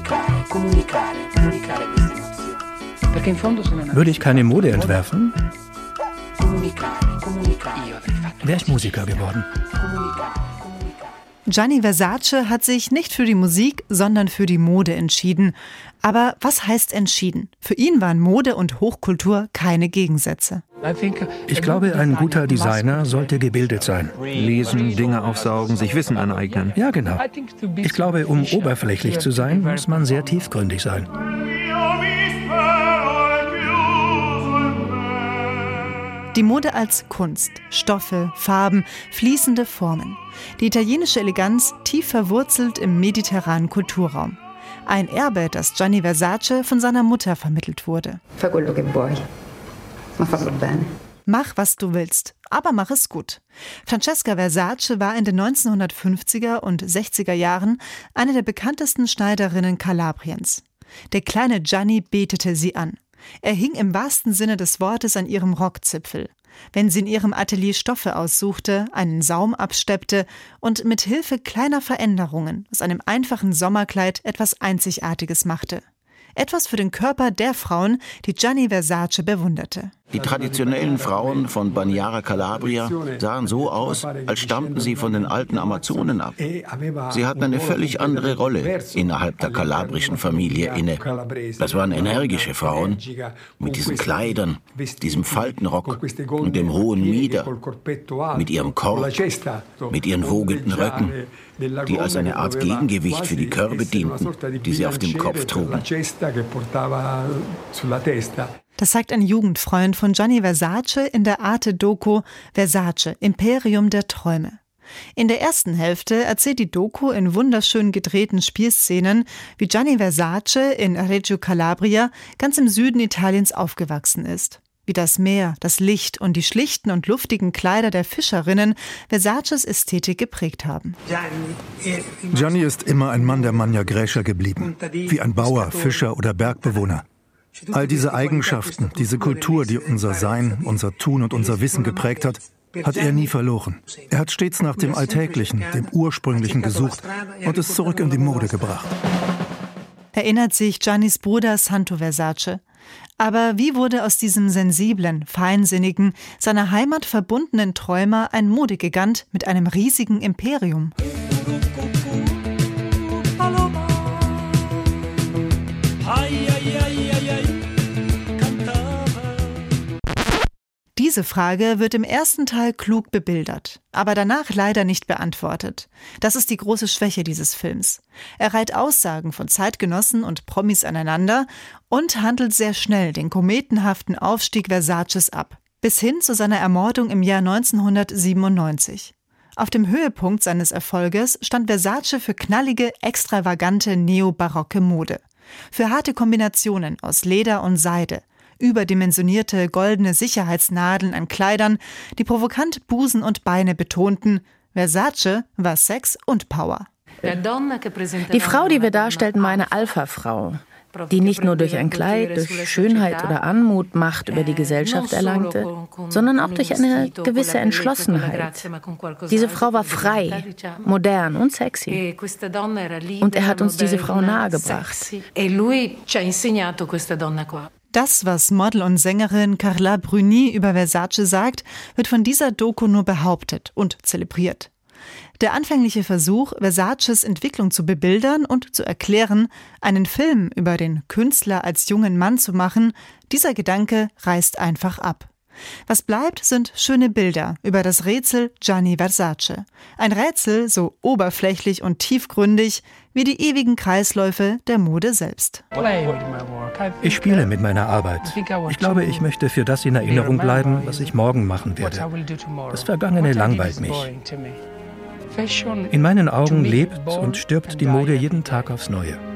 Würde ich keine Mode entwerfen, wäre ich Musiker geworden. Gianni Versace hat sich nicht für die Musik, sondern für die Mode entschieden. Aber was heißt entschieden? Für ihn waren Mode und Hochkultur keine Gegensätze. Ich glaube, ein guter Designer sollte gebildet sein. Lesen, Dinge aufsaugen, sich Wissen aneignen. Ja, genau. Ich glaube, um oberflächlich zu sein, muss man sehr tiefgründig sein. Die Mode als Kunst, Stoffe, Farben, fließende Formen. Die italienische Eleganz tief verwurzelt im mediterranen Kulturraum. Ein Erbe, das Gianni Versace von seiner Mutter vermittelt wurde. Mach, was du willst, aber mach es gut. Francesca Versace war in den 1950er und 60er Jahren eine der bekanntesten Schneiderinnen Kalabriens. Der kleine Gianni betete sie an. Er hing im wahrsten Sinne des Wortes an ihrem Rockzipfel. Wenn sie in ihrem Atelier Stoffe aussuchte, einen Saum absteppte und mit Hilfe kleiner Veränderungen aus einem einfachen Sommerkleid etwas Einzigartiges machte. Etwas für den Körper der Frauen, die Gianni Versace bewunderte. Die traditionellen Frauen von Bagnara Calabria sahen so aus, als stammten sie von den alten Amazonen ab. Sie hatten eine völlig andere Rolle innerhalb der kalabrischen Familie inne. Das waren energische Frauen mit diesen Kleidern, diesem Faltenrock und dem hohen Mieder, mit ihrem Korb, mit ihren wogenden Röcken, die als eine Art Gegengewicht für die Körbe dienten, die sie auf dem Kopf trugen. Das sagt ein Jugendfreund von Gianni Versace in der Arte-Doku Versace, Imperium der Träume. In der ersten Hälfte erzählt die Doku in wunderschön gedrehten Spielszenen, wie Gianni Versace in Reggio Calabria, ganz im Süden Italiens, aufgewachsen ist. Wie das Meer, das Licht und die schlichten und luftigen Kleider der Fischerinnen Versaces Ästhetik geprägt haben. Gianni ist immer ein Mann der Magna Graecia geblieben, wie ein Bauer, Fischer oder Bergbewohner. All diese Eigenschaften, diese Kultur, die unser Sein, unser Tun und unser Wissen geprägt hat, hat er nie verloren. Er hat stets nach dem Alltäglichen, dem Ursprünglichen gesucht und es zurück in die Mode gebracht. Erinnert sich Giannis Bruder Santo Versace. Aber wie wurde aus diesem sensiblen, feinsinnigen, seiner Heimat verbundenen Träumer ein Modegigant mit einem riesigen Imperium? Diese Frage wird im ersten Teil klug bebildert, aber danach leider nicht beantwortet. Das ist die große Schwäche dieses Films. Er reiht Aussagen von Zeitgenossen und Promis aneinander und handelt sehr schnell den kometenhaften Aufstieg Versaces ab, bis hin zu seiner Ermordung im Jahr 1997. Auf dem Höhepunkt seines Erfolges stand Versace für knallige, extravagante, neobarocke Mode. Für harte Kombinationen aus Leder und Seide, überdimensionierte goldene Sicherheitsnadeln an Kleidern, die provokant Busen und Beine betonten. Versace war Sex und Power. Die Frau, die wir darstellten, war eine Alpha-Frau, die nicht nur durch ein Kleid, durch Schönheit oder Anmut Macht über die Gesellschaft erlangte, sondern auch durch eine gewisse Entschlossenheit. Diese Frau war frei, modern und sexy. Und er hat uns diese Frau nahegebracht. Das, was Model und Sängerin Carla Bruni über Versace sagt, wird von dieser Doku nur behauptet und zelebriert. Der anfängliche Versuch, Versaces Entwicklung zu bebildern und zu erklären, einen Film über den Künstler als jungen Mann zu machen, dieser Gedanke reißt einfach ab. Was bleibt, sind schöne Bilder über das Rätsel Gianni Versace. Ein Rätsel so oberflächlich und tiefgründig wie die ewigen Kreisläufe der Mode selbst. Ich spiele mit meiner Arbeit. Ich glaube, ich möchte für das in Erinnerung bleiben, was ich morgen machen werde. Das Vergangene langweilt mich. In meinen Augen lebt und stirbt die Mode jeden Tag aufs Neue.